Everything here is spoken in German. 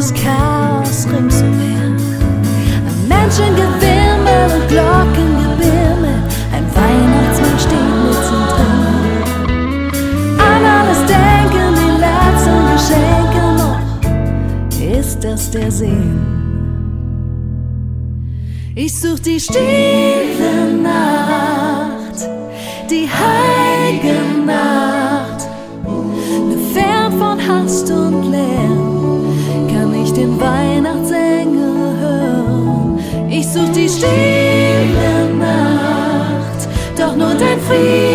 das Chaos ringsumher. Ein Menschengewimmel und Glockengebimmel, ein Weihnachtsmann steht mittendrin. An alles denken, die letzten Geschenke noch, ist das der Sinn? Ich such die stille Nacht, die heilige Nacht, ne fern von Hast und Lärm, kann ich den Weihnachtsengel hören. Ich such die stille Nacht, doch nur dein Frieden